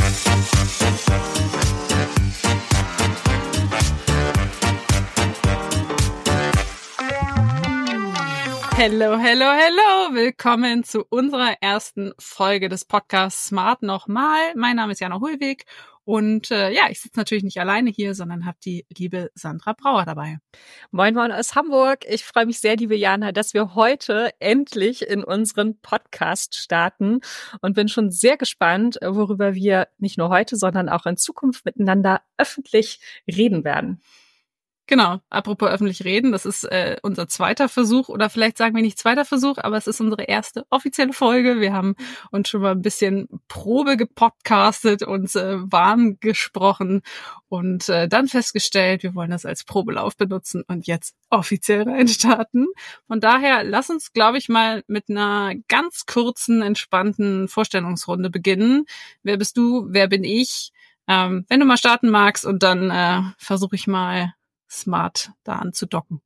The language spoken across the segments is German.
Hello, hello, hello. Willkommen zu unserer ersten Folge des Podcasts Smart nochmal. Mein Name ist Jana Hulwig und ich sitze natürlich nicht alleine hier, sondern habe die liebe Sandra Brauer dabei. Moin Moin aus Hamburg. Ich freue mich sehr, liebe Jana, dass wir heute endlich in unseren Podcast starten und bin schon sehr gespannt, worüber wir nicht nur heute, sondern auch in Zukunft miteinander öffentlich reden werden. Genau, apropos öffentlich reden, das ist unser zweiter Versuch oder vielleicht sagen wir nicht zweiter Versuch, aber es ist unsere erste offizielle Folge. Wir haben uns schon mal ein bisschen Probe gepodcastet, uns warm gesprochen und dann festgestellt, wir wollen das als Probelauf benutzen und jetzt offiziell reinstarten. Von daher, lass uns, glaube ich, mal mit einer ganz kurzen, entspannten Vorstellungsrunde beginnen. Wer bist du? Wer bin ich? Wenn du mal starten magst und dann versuche ich mal smart da anzudocken.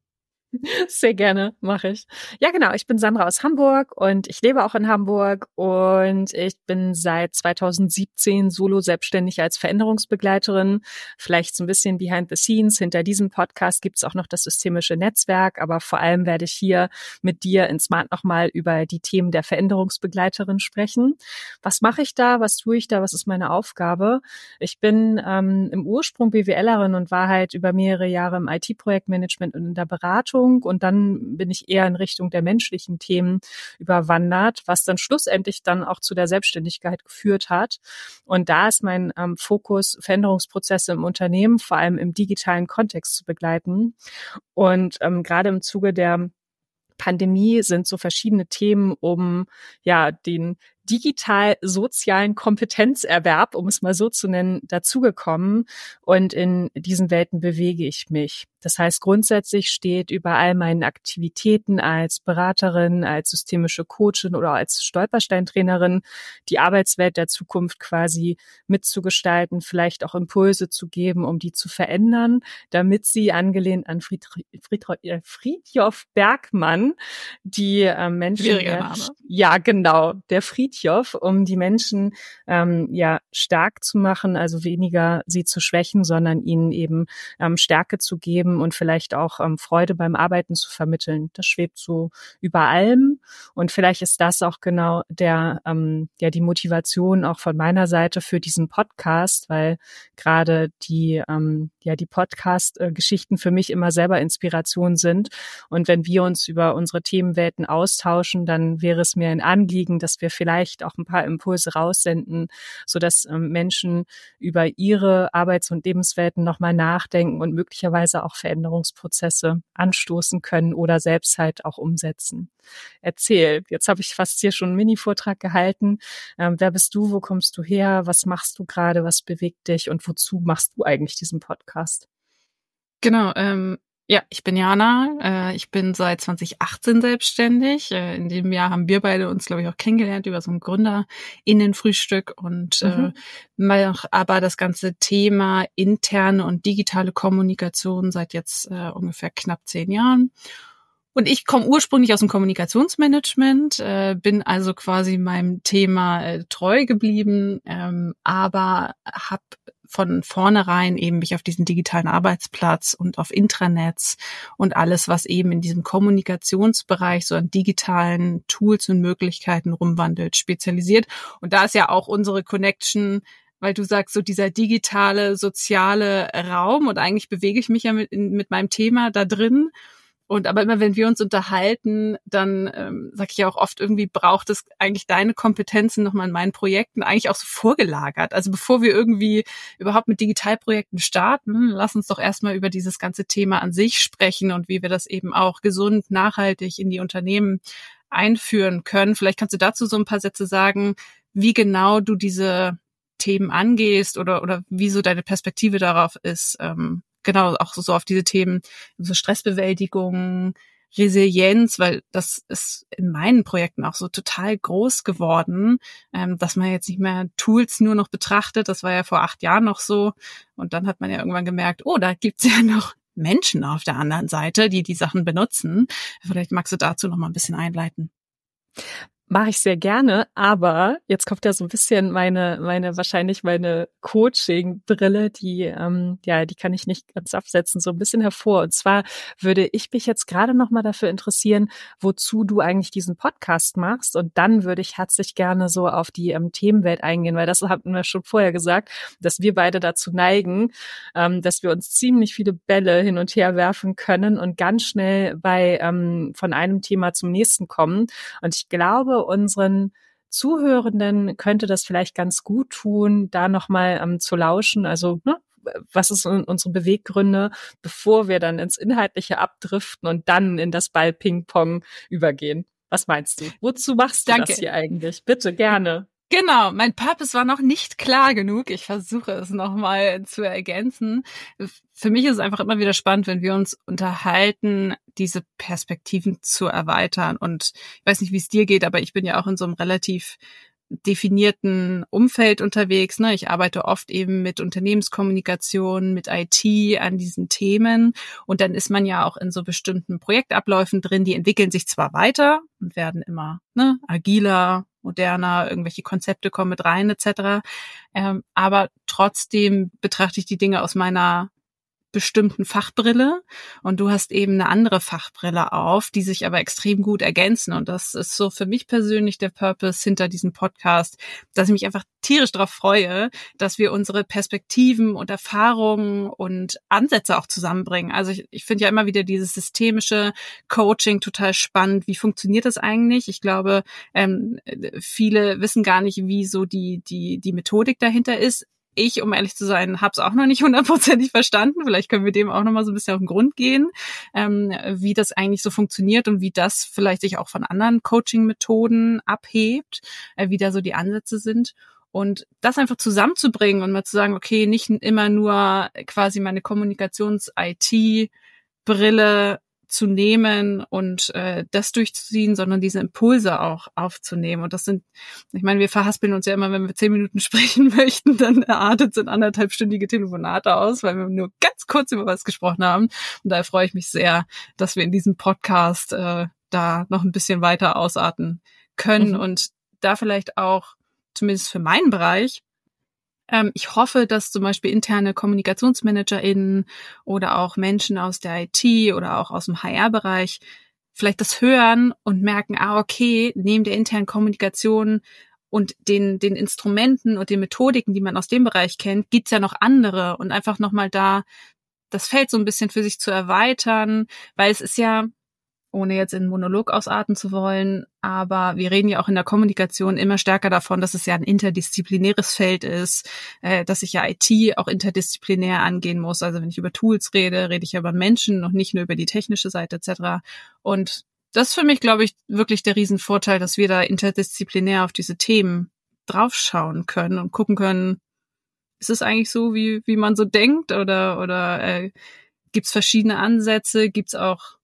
Sehr gerne, mache ich. Ja, genau, ich bin Sandra aus Hamburg und ich lebe auch in Hamburg und ich bin seit 2017 solo selbstständig als Veränderungsbegleiterin. Vielleicht so ein bisschen behind the scenes. Hinter diesem Podcast gibt's auch noch das systemische Netzwerk, aber vor allem werde ich hier mit dir in Smart nochmal über die Themen der Veränderungsbegleiterin sprechen. Was mache ich da? Was tue ich da? Was ist meine Aufgabe? Ich bin im Ursprung BWLerin und war halt über mehrere Jahre im IT-Projektmanagement und in der Beratung. Und dann bin ich eher in Richtung der menschlichen Themen überwandert, was dann schlussendlich dann auch zu der Selbstständigkeit geführt hat. Und da ist mein Fokus, Veränderungsprozesse im Unternehmen, vor allem im digitalen Kontext zu begleiten. Und gerade im Zuge der Pandemie sind so verschiedene Themen um den digital-sozialen Kompetenzerwerb, um es mal so zu nennen, dazugekommen. Und in diesen Welten bewege ich mich. Das heißt, grundsätzlich steht über all meinen Aktivitäten als Beraterin, als systemische Coachin oder als Stolpersteintrainerin die Arbeitswelt der Zukunft quasi mitzugestalten, vielleicht auch Impulse zu geben, um die zu verändern, damit sie angelehnt an Fridtjof Bergmann die Menschen... Schwieriger Name. Ja, genau, der Fridtjof, um die Menschen stark zu machen, also weniger sie zu schwächen, sondern ihnen eben Stärke zu geben und vielleicht auch Freude beim Arbeiten zu vermitteln. Das schwebt so über allem und vielleicht ist das auch genau die Motivation auch von meiner Seite für diesen Podcast, weil gerade die Podcast-Geschichten für mich immer selber Inspiration sind und wenn wir uns über unsere Themenwelten austauschen, dann wäre es mir ein Anliegen, dass wir vielleicht auch ein paar Impulse raussenden, sodass Menschen über ihre Arbeits- und Lebenswelten nochmal nachdenken und möglicherweise auch Veränderungsprozesse anstoßen können oder selbst halt auch umsetzen. Erzähl, jetzt habe ich fast hier schon einen Mini-Vortrag gehalten. Wer bist du, wo kommst du her, was machst du gerade, was bewegt dich und wozu machst du eigentlich diesen Podcast? Genau, ich bin Jana. Ich bin seit 2018 selbstständig. In dem Jahr haben wir beide uns, glaube ich, auch kennengelernt über so ein GründerInnen-Frühstück und mache aber das ganze Thema interne und digitale Kommunikation seit jetzt ungefähr knapp 10 Jahren. Und ich komme ursprünglich aus dem Kommunikationsmanagement, bin also quasi meinem Thema treu geblieben, aber habe von vornherein eben mich auf diesen digitalen Arbeitsplatz und auf Intranets und alles, was eben in diesem Kommunikationsbereich so an digitalen Tools und Möglichkeiten rumwandelt, spezialisiert. Und da ist ja auch unsere Connection, weil du sagst, so dieser digitale, soziale Raum und eigentlich bewege ich mich ja mit meinem Thema da drin. Und aber immer, wenn wir uns unterhalten, dann sage ich ja auch oft, irgendwie braucht es eigentlich deine Kompetenzen nochmal in meinen Projekten eigentlich auch so vorgelagert. Also bevor wir irgendwie überhaupt mit Digitalprojekten starten, lass uns doch erstmal über dieses ganze Thema an sich sprechen und wie wir das eben auch gesund, nachhaltig in die Unternehmen einführen können. Vielleicht kannst du dazu so ein paar Sätze sagen, wie genau du diese Themen angehst oder wie so deine Perspektive darauf ist. Genau, auch so auf diese Themen, so Stressbewältigung, Resilienz, weil das ist in meinen Projekten auch so total groß geworden, dass man jetzt nicht mehr Tools nur noch betrachtet. Das war ja vor 8 Jahren noch so. Und dann hat man ja irgendwann gemerkt, oh, da gibt's ja noch Menschen auf der anderen Seite, die die Sachen benutzen. Vielleicht magst du dazu noch mal ein bisschen einleiten. Mache ich sehr gerne, aber jetzt kommt ja so ein bisschen wahrscheinlich meine Coaching-Brille, die kann ich nicht ganz absetzen, so ein bisschen hervor. Und zwar würde ich mich jetzt gerade noch mal dafür interessieren, wozu du eigentlich diesen Podcast machst. Und dann würde ich herzlich gerne so auf die Themenwelt eingehen, weil das hatten wir schon vorher gesagt, dass wir beide dazu neigen, dass wir uns ziemlich viele Bälle hin und her werfen können und ganz schnell von einem Thema zum nächsten kommen. Und ich glaube, unseren Zuhörenden könnte das vielleicht ganz gut tun, da nochmal zu lauschen. Also, ne, was ist unsere Beweggründe, bevor wir dann ins Inhaltliche abdriften und dann in das Ball-Ping-Pong übergehen. Was meinst du? Wozu machst du das hier eigentlich? Bitte, gerne. Genau, mein Purpose war noch nicht klar genug. Ich versuche es nochmal zu ergänzen. Für mich ist es einfach immer wieder spannend, wenn wir uns unterhalten, diese Perspektiven zu erweitern. Und ich weiß nicht, wie es dir geht, aber ich bin ja auch in so einem relativ definierten Umfeld unterwegs. Ne? Ich arbeite oft eben mit Unternehmenskommunikation, mit IT an diesen Themen. Und dann ist man ja auch in so bestimmten Projektabläufen drin, die entwickeln sich zwar weiter und werden immer agiler, moderner, irgendwelche Konzepte kommen mit rein etc. Aber trotzdem betrachte ich die Dinge aus meiner bestimmten Fachbrille und du hast eben eine andere Fachbrille auf, die sich aber extrem gut ergänzen. Und das ist so für mich persönlich der Purpose hinter diesem Podcast, dass ich mich einfach tierisch darauf freue, dass wir unsere Perspektiven und Erfahrungen und Ansätze auch zusammenbringen. Also ich finde ja immer wieder dieses systemische Coaching total spannend. Wie funktioniert das eigentlich? Ich glaube, viele wissen gar nicht, wie so die Methodik dahinter ist. Ich, um ehrlich zu sein, habe es auch noch nicht 100% verstanden. Vielleicht können wir dem auch noch mal so ein bisschen auf den Grund gehen, wie das eigentlich so funktioniert und wie das vielleicht sich auch von anderen Coaching-Methoden abhebt, wie da so die Ansätze sind. Und das einfach zusammenzubringen und mal zu sagen, okay, nicht immer nur quasi meine Kommunikations-IT-Brille zu nehmen und das durchzuziehen, sondern diese Impulse auch aufzunehmen. Und das sind, ich meine, wir verhaspeln uns ja immer, wenn wir 10 Minuten sprechen möchten, dann artet es in 1,5-stündige Telefonate aus, weil wir nur ganz kurz über was gesprochen haben. Und daher freue ich mich sehr, dass wir in diesem Podcast da noch ein bisschen weiter ausarten können und da vielleicht auch, zumindest für meinen Bereich, ich hoffe, dass zum Beispiel interne KommunikationsmanagerInnen oder auch Menschen aus der IT oder auch aus dem HR-Bereich vielleicht das hören und merken, okay, neben der internen Kommunikation und den Instrumenten und den Methodiken, die man aus dem Bereich kennt, gibt's ja noch andere und einfach nochmal da das Feld so ein bisschen für sich zu erweitern, weil es ist ja, ohne jetzt in einen Monolog ausarten zu wollen, aber wir reden ja auch in der Kommunikation immer stärker davon, dass es ja ein interdisziplinäres Feld ist, dass ich ja IT auch interdisziplinär angehen muss. Also wenn ich über Tools rede, rede ich ja über Menschen und nicht nur über die technische Seite etc. Und das ist für mich, glaube ich, wirklich der Riesenvorteil, dass wir da interdisziplinär auf diese Themen draufschauen können und gucken können, ist es eigentlich so, wie man so denkt oder gibt es verschiedene Ansätze, gibt es auch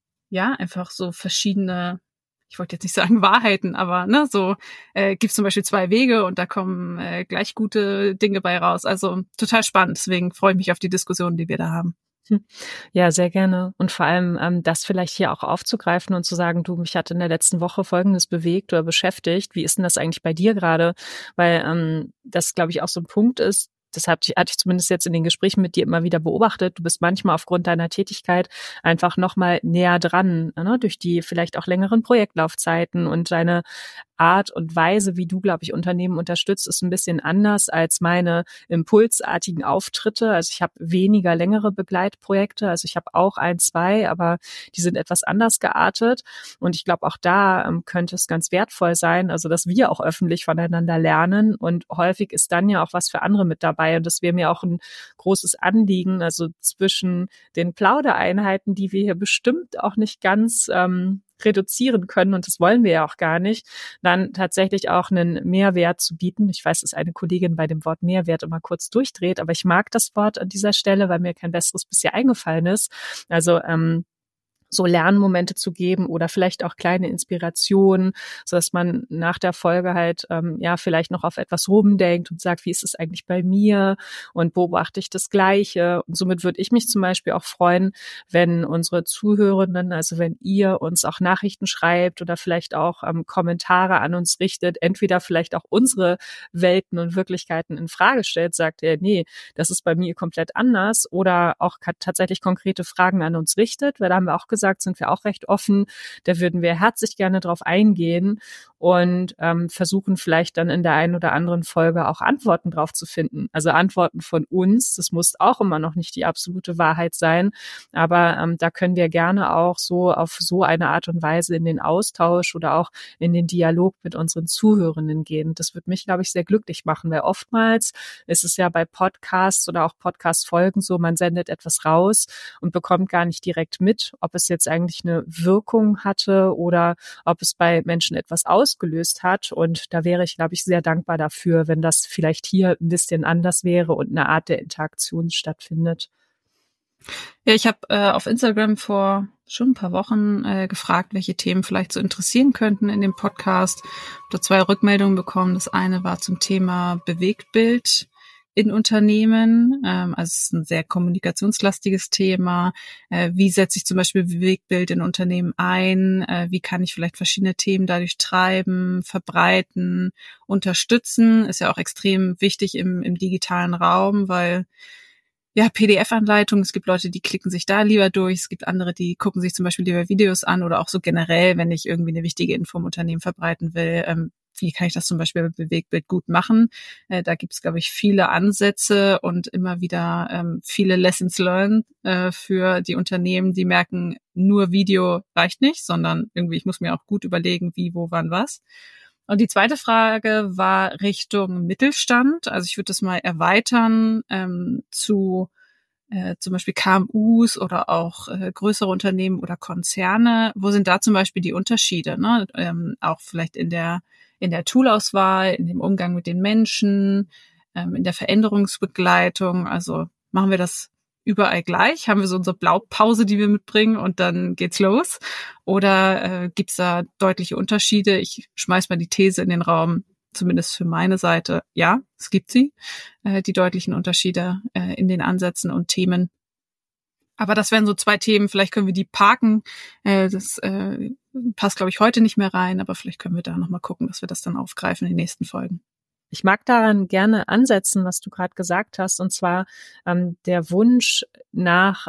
einfach so verschiedene, ich wollte jetzt nicht sagen Wahrheiten, aber gibt es zum Beispiel 2 Wege und da kommen gleich gute Dinge bei raus. Also total spannend, deswegen freue ich mich auf die Diskussion, die wir da haben. Ja, sehr gerne. Und vor allem das vielleicht hier auch aufzugreifen und zu sagen, du, mich hat in der letzten Woche Folgendes bewegt oder beschäftigt. Wie ist denn das eigentlich bei dir gerade? Weil das, glaube ich, auch so ein Punkt ist, das hatte ich zumindest jetzt in den Gesprächen mit dir immer wieder beobachtet. Du bist manchmal aufgrund deiner Tätigkeit einfach nochmal näher dran, ne? Durch die vielleicht auch längeren Projektlaufzeiten und deine Art und Weise, wie du, glaube ich, Unternehmen unterstützt, ist ein bisschen anders als meine impulsartigen Auftritte. Also ich habe weniger längere Begleitprojekte. Also ich habe auch 1, 2, aber die sind etwas anders geartet. Und ich glaube, auch da könnte es ganz wertvoll sein, also dass wir auch öffentlich voneinander lernen. Und häufig ist dann ja auch was für andere mit dabei. Und das wäre mir auch ein großes Anliegen, also zwischen den Plaudereinheiten, die wir hier bestimmt auch nicht ganz reduzieren können, und das wollen wir ja auch gar nicht, dann tatsächlich auch einen Mehrwert zu bieten. Ich weiß, dass eine Kollegin bei dem Wort Mehrwert immer kurz durchdreht, aber ich mag das Wort an dieser Stelle, weil mir kein besseres bisher eingefallen ist. Also so Lernmomente zu geben oder vielleicht auch kleine Inspirationen, so dass man nach der Folge halt vielleicht noch auf etwas rumdenkt und sagt, wie ist es eigentlich bei mir und beobachte ich das Gleiche? Und somit würde ich mich zum Beispiel auch freuen, wenn unsere Zuhörenden, also wenn ihr uns auch Nachrichten schreibt oder vielleicht auch Kommentare an uns richtet, entweder vielleicht auch unsere Welten und Wirklichkeiten in Frage stellt, sagt ihr, nee, das ist bei mir komplett anders, oder auch tatsächlich konkrete Fragen an uns richtet, weil da haben wir auch gesagt, sind wir auch recht offen. Da würden wir herzlich gerne drauf eingehen und versuchen vielleicht dann in der einen oder anderen Folge auch Antworten drauf zu finden. Also Antworten von uns. Das muss auch immer noch nicht die absolute Wahrheit sein, aber da können wir gerne auch so auf so eine Art und Weise in den Austausch oder auch in den Dialog mit unseren Zuhörenden gehen. Das wird mich, glaube ich, sehr glücklich machen, weil oftmals ist es ja bei Podcasts oder auch Podcast-Folgen so, man sendet etwas raus und bekommt gar nicht direkt mit, ob es jetzt eigentlich eine Wirkung hatte oder ob es bei Menschen etwas ausgelöst hat. Und da wäre ich, glaube ich, sehr dankbar dafür, wenn das vielleicht hier ein bisschen anders wäre und eine Art der Interaktion stattfindet. Ja, ich habe auf Instagram vor schon ein paar Wochen gefragt, welche Themen vielleicht so interessieren könnten in dem Podcast. Ich habe 2 Rückmeldungen bekommen. Das eine war zum Thema Bewegtbild in Unternehmen. Also es ist ein sehr kommunikationslastiges Thema. Wie setze ich zum Beispiel Bewegtbild in Unternehmen ein? Wie kann ich vielleicht verschiedene Themen dadurch treiben, verbreiten, unterstützen? Ist ja auch extrem wichtig im digitalen Raum, weil ja, PDF-Anleitung, es gibt Leute, die klicken sich da lieber durch, es gibt andere, die gucken sich zum Beispiel lieber Videos an oder auch so generell, wenn ich irgendwie eine wichtige Info im Unternehmen verbreiten will, wie kann ich das zum Beispiel mit Bewegtbild gut machen? Da gibt es, glaube ich, viele Ansätze und immer wieder viele Lessons learned für die Unternehmen, die merken, nur Video reicht nicht, sondern irgendwie, ich muss mir auch gut überlegen, wie, wo, wann, was. Und die zweite Frage war Richtung Mittelstand. Also ich würde das mal erweitern zu zum Beispiel KMUs oder auch größere Unternehmen oder Konzerne. Wo sind da zum Beispiel die Unterschiede? Ne? Auch vielleicht in der Toolauswahl, in dem Umgang mit den Menschen, in der Veränderungsbegleitung. Also machen wir das überall gleich? Haben wir so unsere Blaupause, die wir mitbringen und dann geht's los? Oder gibt's da deutliche Unterschiede? Ich schmeiß mal die These in den Raum, zumindest für meine Seite, ja, es gibt sie, die deutlichen Unterschiede in den Ansätzen und Themen. Aber das wären so 2 Themen, vielleicht können wir die parken. Das passt, glaube ich, heute nicht mehr rein, aber vielleicht können wir da nochmal gucken, dass wir das dann aufgreifen in den nächsten Folgen. Ich mag daran gerne ansetzen, was du gerade gesagt hast, und zwar der Wunsch nach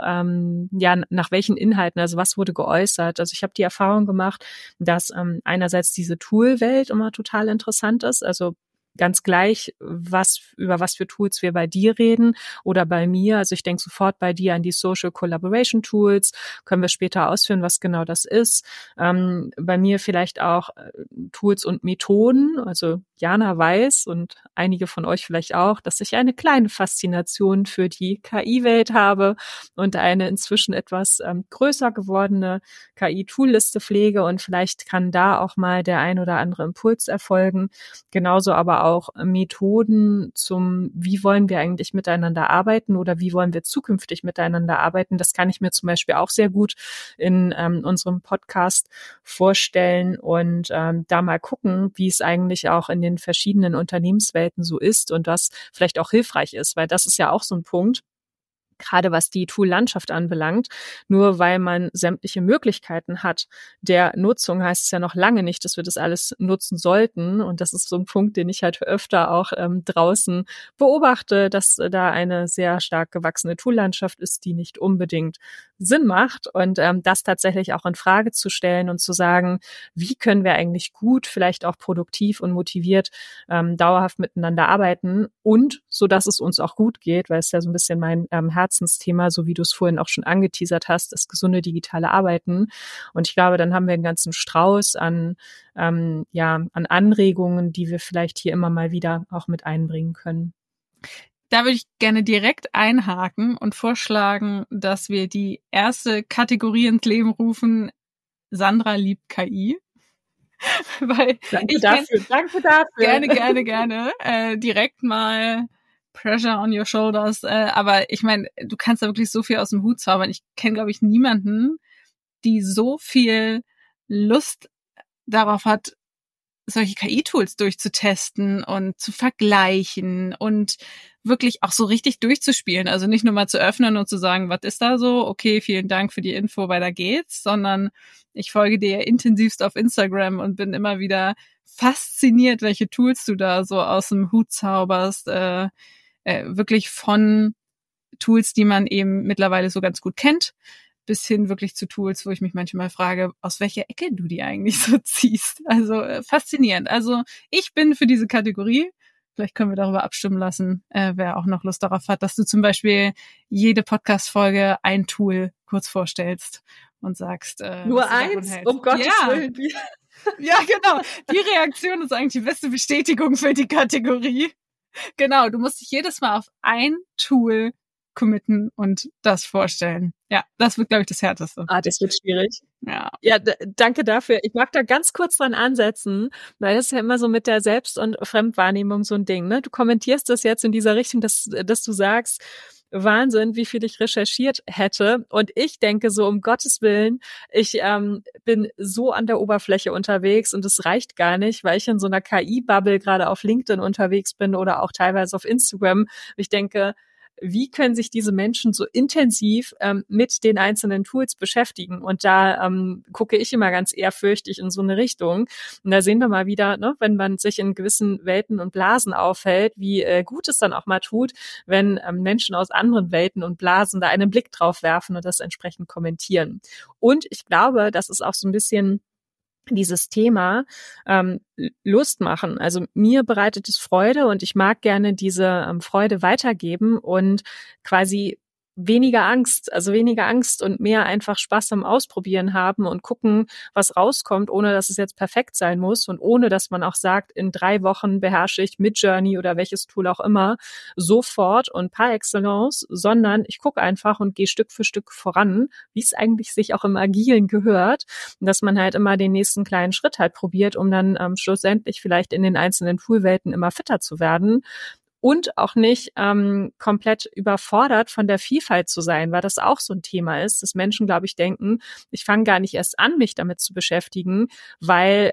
welchen Inhalten, also was wurde geäußert. Also ich habe die Erfahrung gemacht, dass einerseits diese Tool-Welt immer total interessant ist, also ganz gleich, über was für Tools wir bei dir reden oder bei mir. Also ich denke sofort bei dir an die Social Collaboration Tools. Können wir später ausführen, was genau das ist. Bei mir vielleicht auch Tools und Methoden. Also Jana weiß und einige von euch vielleicht auch, dass ich eine kleine Faszination für die KI-Welt habe und eine inzwischen etwas größer gewordene KI-Tool-Liste pflege, und vielleicht kann da auch mal der ein oder andere Impuls erfolgen. Genauso aber auch Methoden zum, wie wollen wir eigentlich miteinander arbeiten oder wie wollen wir zukünftig miteinander arbeiten. Das kann ich mir zum Beispiel auch sehr gut in unserem Podcast vorstellen und da mal gucken, wie es eigentlich auch in den verschiedenen Unternehmenswelten so ist und was vielleicht auch hilfreich ist, weil das ist ja auch so ein Punkt, gerade was die Tool-Landschaft anbelangt. Nur weil man sämtliche Möglichkeiten hat der Nutzung, heißt es ja noch lange nicht, dass wir das alles nutzen sollten. Und das ist so ein Punkt, den ich halt öfter auch draußen beobachte, dass da eine sehr stark gewachsene Tool-Landschaft ist, die nicht unbedingt Sinn macht. Und das tatsächlich auch in Frage zu stellen und zu sagen, wie können wir eigentlich gut, vielleicht auch produktiv und motiviert dauerhaft miteinander arbeiten und so, dass es uns auch gut geht, weil es ja so ein bisschen mein Herzensthema, so wie du es vorhin auch schon angeteasert hast, das gesunde digitale Arbeiten. Und ich glaube, dann haben wir einen ganzen Strauß an Anregungen, die wir vielleicht hier immer mal wieder auch mit einbringen können. Da würde ich gerne direkt einhaken und vorschlagen, dass wir die erste Kategorie ins Leben rufen: Sandra liebt KI. Weil Danke dafür. Gerne. Direkt mal Pressure on your shoulders. Aber ich meine, du kannst da wirklich so viel aus dem Hut zaubern. Ich kenne, glaube ich, niemanden, die so viel Lust darauf hat, solche KI-Tools durchzutesten und zu vergleichen und wirklich auch so richtig durchzuspielen. Also nicht nur mal zu öffnen und zu sagen, was ist da so? Okay, vielen Dank für die Info, weiter geht's, sondern ich folge dir intensivst auf Instagram und bin immer wieder fasziniert, welche Tools du da so aus dem Hut zauberst. Wirklich von Tools, die man eben mittlerweile so ganz gut kennt, bis hin wirklich zu Tools, wo ich mich manchmal frage, aus welcher Ecke du die eigentlich so ziehst. Also faszinierend. Also ich bin für diese Kategorie. Vielleicht können wir darüber abstimmen lassen, wer auch noch Lust darauf hat, dass du zum Beispiel jede Podcast-Folge ein Tool kurz vorstellst und sagst, nur eins, um Gottes Willen. Ja, genau. Die Reaktion ist eigentlich die beste Bestätigung für die Kategorie. Genau, du musst dich jedes Mal auf ein Tool committen und das vorstellen. Ja, das wird, glaube ich, das Härteste. Das wird schwierig. Ja, danke dafür. Ich mag da ganz kurz dran ansetzen, weil das ist ja immer so mit der Selbst- und Fremdwahrnehmung so ein Ding, ne? Du kommentierst das jetzt in dieser Richtung, dass du sagst, Wahnsinn, wie viel ich recherchiert hätte. Und ich denke so, um Gottes Willen, ich bin so an der Oberfläche unterwegs und es reicht gar nicht, weil ich in so einer KI-Bubble gerade auf LinkedIn unterwegs bin oder auch teilweise auf Instagram. Ich denke, wie können sich diese Menschen so intensiv mit den einzelnen Tools beschäftigen? Und da gucke ich immer ganz ehrfürchtig in so eine Richtung. Und da sehen wir mal wieder, ne, wenn man sich in gewissen Welten und Blasen aufhält, wie gut es dann auch mal tut, wenn Menschen aus anderen Welten und Blasen da einen Blick drauf werfen und das entsprechend kommentieren. Und ich glaube, das ist auch so ein bisschen dieses Thema Lust machen. Also mir bereitet es Freude und ich mag gerne diese Freude weitergeben und quasi weniger Angst und mehr einfach Spaß am Ausprobieren haben und gucken, was rauskommt, ohne dass es jetzt perfekt sein muss und ohne, dass man auch sagt, in 3 Wochen beherrsche ich Midjourney oder welches Tool auch immer sofort und par excellence, sondern ich gucke einfach und gehe Stück für Stück voran, wie es eigentlich sich auch im Agilen gehört, dass man halt immer den nächsten kleinen Schritt halt probiert, um dann schlussendlich vielleicht in den einzelnen Toolwelten immer fitter zu werden. Und auch nicht komplett überfordert von der Vielfalt zu sein, weil das auch so ein Thema ist, dass Menschen, glaube ich, denken, ich fange gar nicht erst an, mich damit zu beschäftigen, weil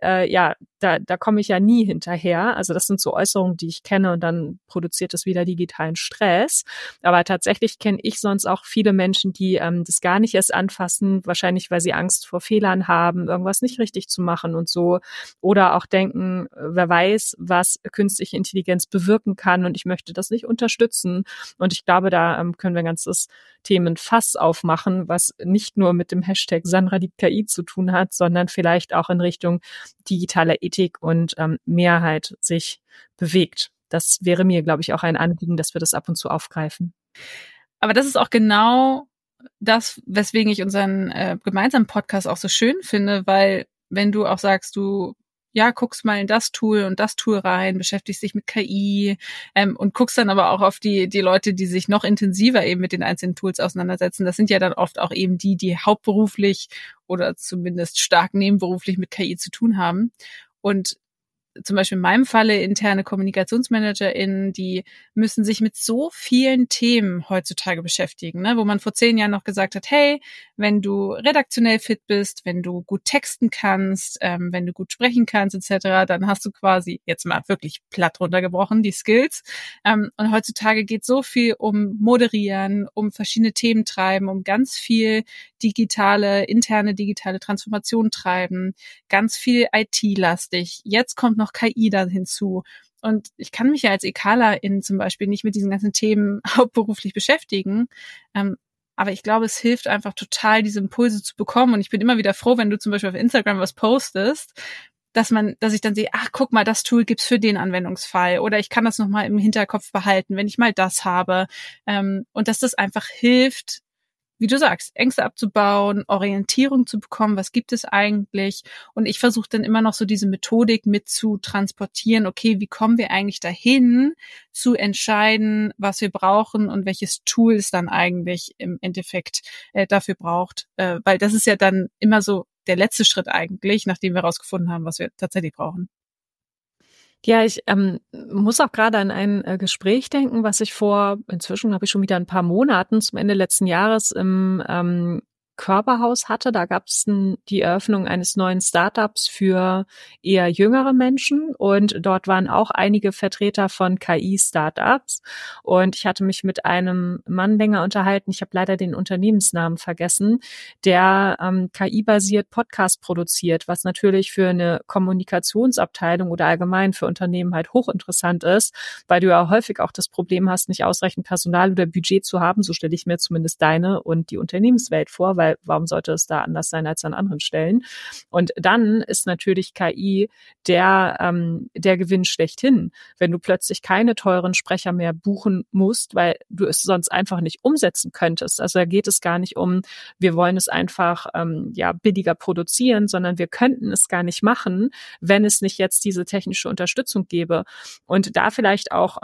da komme ich ja nie hinterher. Also das sind so Äußerungen, die ich kenne und dann produziert es wieder digitalen Stress. Aber tatsächlich kenne ich sonst auch viele Menschen, die das gar nicht erst anfassen, wahrscheinlich weil sie Angst vor Fehlern haben, irgendwas nicht richtig zu machen und so. Oder auch denken, wer weiß, was künstliche Intelligenz bewirken kann und ich möchte das nicht unterstützen. Und ich glaube, da können wir ein ganzes Themenfass aufmachen, was nicht nur mit dem Hashtag Sandra liebt KI zu tun hat, sondern vielleicht auch in Richtung digitaler Ethik und Mehrheit sich bewegt. Das wäre mir, glaube ich, auch ein Anliegen, dass wir das ab und zu aufgreifen. Aber das ist auch genau das, weswegen ich unseren gemeinsamen Podcast auch so schön finde, weil wenn du auch sagst, du guckst mal in das Tool und das Tool rein, beschäftigst dich mit KI und guckst dann aber auch auf die Leute, die sich noch intensiver eben mit den einzelnen Tools auseinandersetzen. Das sind ja dann oft auch eben die hauptberuflich oder zumindest stark nebenberuflich mit KI zu tun haben. Und zum Beispiel in meinem Falle interne KommunikationsmanagerInnen, die müssen sich mit so vielen Themen heutzutage beschäftigen, ne? Wo man vor 10 Jahren noch gesagt hat, hey, wenn du redaktionell fit bist, wenn du gut texten kannst, wenn du gut sprechen kannst etc., dann hast du quasi, jetzt mal wirklich platt runtergebrochen, die Skills. Und heutzutage geht so viel um Moderieren, um verschiedene Themen treiben, um ganz viel interne digitale Transformation treiben, ganz viel IT-lastig. Jetzt kommt noch KI da hinzu. Und ich kann mich ja als EKlerin zum Beispiel nicht mit diesen ganzen Themen hauptberuflich beschäftigen. Aber ich glaube, es hilft einfach total, diese Impulse zu bekommen. Und ich bin immer wieder froh, wenn du zum Beispiel auf Instagram was postest, dass ich dann sehe, ach, guck mal, das Tool gibt's für den Anwendungsfall. Oder ich kann das nochmal im Hinterkopf behalten, wenn ich mal das habe. Und dass das einfach hilft, wie du sagst, Ängste abzubauen, Orientierung zu bekommen, was gibt es eigentlich? Und ich versuche dann immer noch so diese Methodik mit zu transportieren, okay, wie kommen wir eigentlich dahin, zu entscheiden, was wir brauchen und welches Tool es dann eigentlich im Endeffekt dafür braucht. Weil das ist ja dann immer so der letzte Schritt eigentlich, nachdem wir herausgefunden haben, was wir tatsächlich brauchen. Ja, ich muss auch gerade an ein Gespräch denken, was ich inzwischen habe ich schon wieder ein paar Monaten zum Ende letzten Jahres im Körperhaus hatte. Da gab es die Eröffnung eines neuen Startups für eher jüngere Menschen und dort waren auch einige Vertreter von KI-Startups. Und ich hatte mich mit einem Mann länger unterhalten, ich habe leider den Unternehmensnamen vergessen, der KI-basiert Podcast produziert, was natürlich für eine Kommunikationsabteilung oder allgemein für Unternehmen halt hochinteressant ist, weil du ja häufig auch das Problem hast, nicht ausreichend Personal oder Budget zu haben. So stelle ich mir zumindest deine und die Unternehmenswelt vor, weil warum sollte es da anders sein als an anderen Stellen? Und dann ist natürlich KI der Gewinn schlechthin, wenn du plötzlich keine teuren Sprecher mehr buchen musst, weil du es sonst einfach nicht umsetzen könntest. Also da geht es gar nicht um, wir wollen es einfach billiger produzieren, sondern wir könnten es gar nicht machen, wenn es nicht jetzt diese technische Unterstützung gäbe. Und da vielleicht auch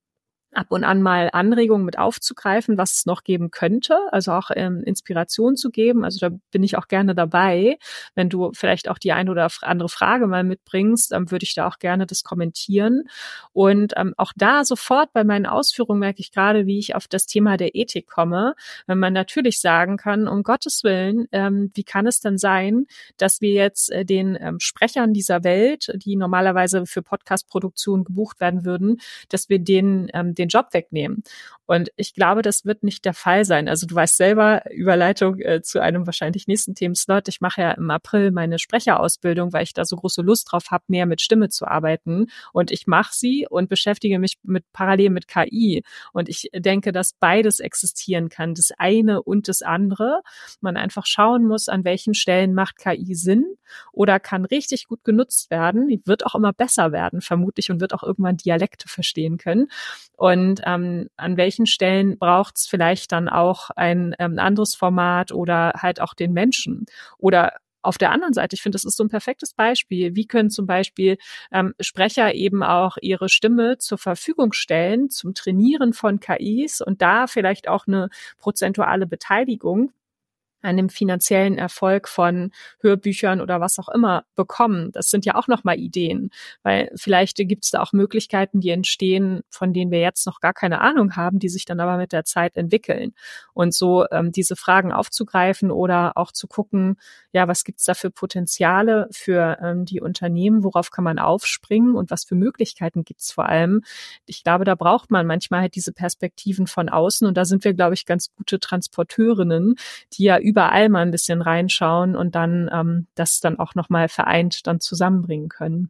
ab und an mal Anregungen mit aufzugreifen, was es noch geben könnte, also auch Inspiration zu geben. Also da bin ich auch gerne dabei. Wenn du vielleicht auch die eine oder andere Frage mal mitbringst, würde ich da auch gerne das kommentieren. Und auch da sofort bei meinen Ausführungen merke ich gerade, wie ich auf das Thema der Ethik komme, wenn man natürlich sagen kann, um Gottes Willen, wie kann es denn sein, dass wir jetzt den Sprechern dieser Welt, die normalerweise für Podcast-Produktion gebucht werden würden, dass wir den Job wegnehmen. Und ich glaube, das wird nicht der Fall sein. Also du weißt selber, Überleitung zu einem wahrscheinlich nächsten Themenslot. Ich mache ja im April meine Sprecherausbildung, weil ich da so große Lust drauf habe, mehr mit Stimme zu arbeiten. Und ich mache sie und beschäftige mich parallel mit KI. Und ich denke, dass beides existieren kann, das eine und das andere. Man einfach schauen muss, an welchen Stellen macht KI Sinn oder kann richtig gut genutzt werden. Die wird auch immer besser werden, vermutlich, und wird auch irgendwann Dialekte verstehen können. Und an welchen Stellen braucht es vielleicht dann auch ein anderes Format oder halt auch den Menschen? Oder auf der anderen Seite, ich finde, das ist so ein perfektes Beispiel. Wie können zum Beispiel Sprecher eben auch ihre Stimme zur Verfügung stellen zum Trainieren von KIs und da vielleicht auch eine prozentuale Beteiligung an dem finanziellen Erfolg von Hörbüchern oder was auch immer bekommen. Das sind ja auch nochmal Ideen, weil vielleicht gibt es da auch Möglichkeiten, die entstehen, von denen wir jetzt noch gar keine Ahnung haben, die sich dann aber mit der Zeit entwickeln. Und so diese Fragen aufzugreifen oder auch zu gucken, ja, was gibt's da für Potenziale für die Unternehmen, worauf kann man aufspringen und was für Möglichkeiten gibt's vor allem. Ich glaube, da braucht man manchmal halt diese Perspektiven von außen und da sind wir, glaube ich, ganz gute Transporteurinnen, die ja überall mal ein bisschen reinschauen und dann das dann auch nochmal vereint dann zusammenbringen können.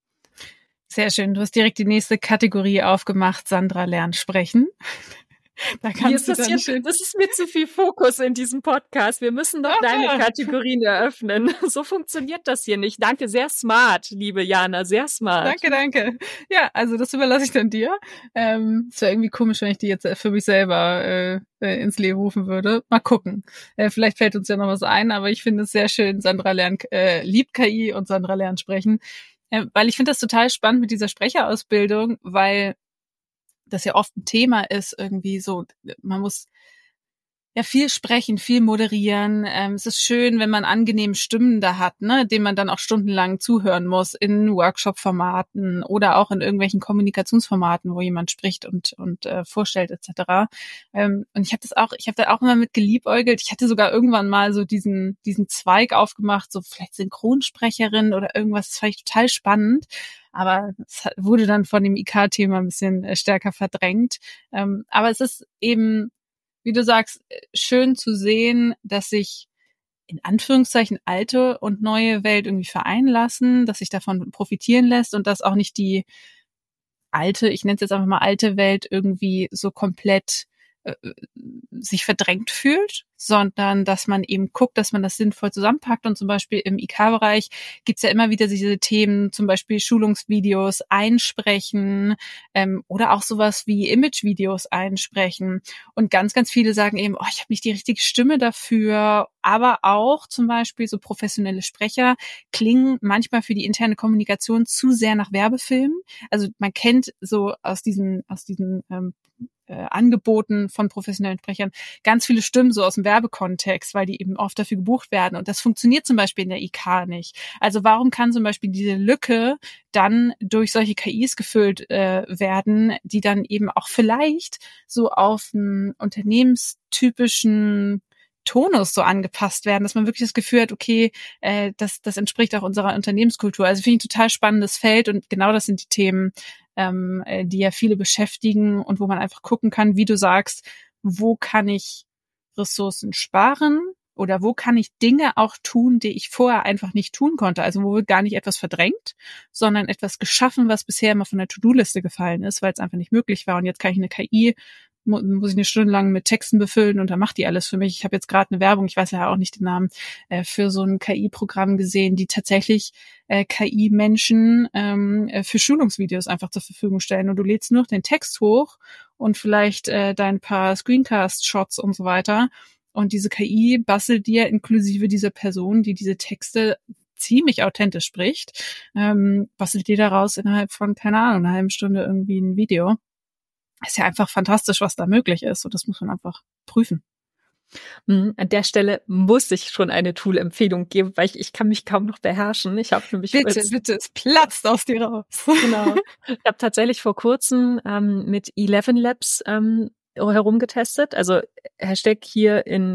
Sehr schön. Du hast direkt die nächste Kategorie aufgemacht. Sandra lernt sprechen. Da kannst du dann schön. Das ist mir zu viel Fokus in diesem Podcast. Wir müssen doch deine Kategorien eröffnen. So funktioniert das hier nicht. Danke, sehr smart, liebe Jana, sehr smart. Danke. Ja, also das überlasse ich dann dir. Es wäre irgendwie komisch, wenn ich die jetzt für mich selber ins Leben rufen würde. Mal gucken. Vielleicht fällt uns ja noch was ein, aber ich finde es sehr schön. Sandra liebt KI und Sandra lernt sprechen. Weil ich finde das total spannend mit dieser Sprecherausbildung, weil das ja oft ein Thema ist, irgendwie so, man muss ja viel sprechen, viel moderieren. Es ist schön, wenn man angenehme Stimmen da hat, ne, denen man dann auch stundenlang zuhören muss in Workshop-Formaten oder auch in irgendwelchen Kommunikationsformaten, wo jemand spricht und vorstellt etc. Und ich habe da auch immer mit geliebäugelt. Ich hatte sogar irgendwann mal so diesen Zweig aufgemacht, so vielleicht Synchronsprecherin oder irgendwas. Das fand ich total spannend. Aber es wurde dann von dem IK-Thema ein bisschen stärker verdrängt. Aber es ist eben, wie du sagst, schön zu sehen, dass sich in Anführungszeichen alte und neue Welt irgendwie vereinen lassen, dass sich davon profitieren lässt und dass auch nicht die alte, ich nenne es jetzt einfach mal alte Welt, irgendwie so komplett sich verdrängt fühlt, sondern dass man eben guckt, dass man das sinnvoll zusammenpackt. Und zum Beispiel im IK-Bereich gibt's ja immer wieder diese Themen, zum Beispiel Schulungsvideos einsprechen oder auch sowas wie Imagevideos einsprechen. Und ganz, ganz viele sagen eben, oh, ich habe nicht die richtige Stimme dafür. Aber auch zum Beispiel so professionelle Sprecher klingen manchmal für die interne Kommunikation zu sehr nach Werbefilmen. Also man kennt so aus diesen Angeboten von professionellen Sprechern ganz viele Stimmen so aus dem Werbekontext, weil die eben oft dafür gebucht werden. Und das funktioniert zum Beispiel in der IK nicht. Also warum kann zum Beispiel diese Lücke dann durch solche KIs gefüllt werden, die dann eben auch vielleicht so auf einen unternehmenstypischen Tonus so angepasst werden, dass man wirklich das Gefühl hat, okay, das entspricht auch unserer Unternehmenskultur. Also finde ich ein total spannendes Feld und genau das sind die Themen, die ja viele beschäftigen und wo man einfach gucken kann, wie du sagst, wo kann ich Ressourcen sparen oder wo kann ich Dinge auch tun, die ich vorher einfach nicht tun konnte. Also wo wird gar nicht etwas verdrängt, sondern etwas geschaffen, was bisher immer von der To-Do-Liste gefallen ist, weil es einfach nicht möglich war. Und jetzt kann ich eine KI, muss ich eine Stunde lang mit Texten befüllen und dann macht die alles für mich. Ich habe jetzt gerade eine Werbung, ich weiß ja auch nicht den Namen, für so ein KI-Programm gesehen, die tatsächlich KI-Menschen für Schulungsvideos einfach zur Verfügung stellen. Und du lädst nur noch den Text hoch und vielleicht dein paar Screencast-Shots und so weiter. Und diese KI bastelt dir inklusive dieser Person, die diese Texte ziemlich authentisch spricht, bastelt dir daraus innerhalb von, keine Ahnung, einer halben Stunde irgendwie ein Video. Ist ja einfach fantastisch, was da möglich ist. Und das muss man einfach prüfen. An der Stelle muss ich schon eine Tool-Empfehlung geben, weil ich kann mich kaum noch beherrschen. Ich habe nämlich bitte, es platzt aus dir raus. Genau. Ich habe tatsächlich vor kurzem mit 11 Labs herumgetestet. Also Hashtag hier in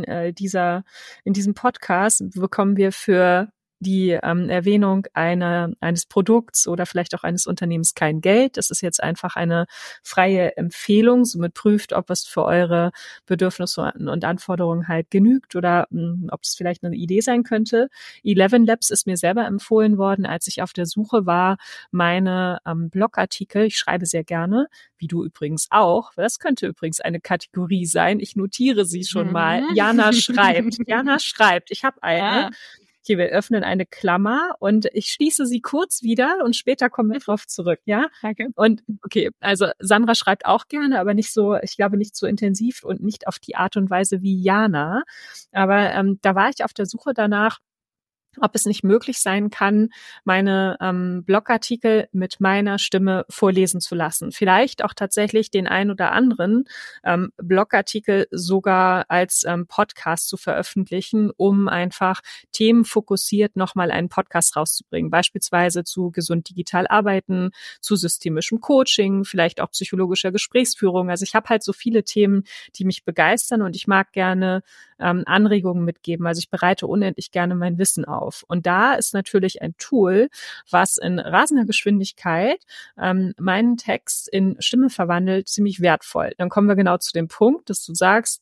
diesem Podcast bekommen wir für die Erwähnung eines Produkts oder vielleicht auch eines Unternehmens kein Geld. Das ist jetzt einfach eine freie Empfehlung. Somit prüft, ob es für eure Bedürfnisse und Anforderungen halt genügt oder ob es vielleicht eine Idee sein könnte. 11 Labs ist mir selber empfohlen worden, als ich auf der Suche war, meine Blogartikel, ich schreibe sehr gerne, wie du übrigens auch, das könnte übrigens eine Kategorie sein, ich notiere sie schon mal. Jana schreibt, ich habe eine. Ja. Okay, wir öffnen eine Klammer und ich schließe sie kurz wieder und später kommen wir drauf zurück, ja? Okay. Und okay, also Sandra schreibt auch gerne, aber nicht so, ich glaube nicht so intensiv und nicht auf die Art und Weise wie Jana. Aber da war ich auf der Suche danach, ob es nicht möglich sein kann, meine Blogartikel mit meiner Stimme vorlesen zu lassen. Vielleicht auch tatsächlich den ein oder anderen Blogartikel sogar als Podcast zu veröffentlichen, um einfach themenfokussiert nochmal einen Podcast rauszubringen. Beispielsweise zu gesund digital arbeiten, zu systemischem Coaching, vielleicht auch psychologischer Gesprächsführung. Also ich habe halt so viele Themen, die mich begeistern und ich mag gerne Anregungen mitgeben. Also ich bereite unendlich gerne mein Wissen auf. Und da ist natürlich ein Tool, was in rasender Geschwindigkeit meinen Text in Stimme verwandelt, ziemlich wertvoll. Dann kommen wir genau zu dem Punkt, dass du sagst,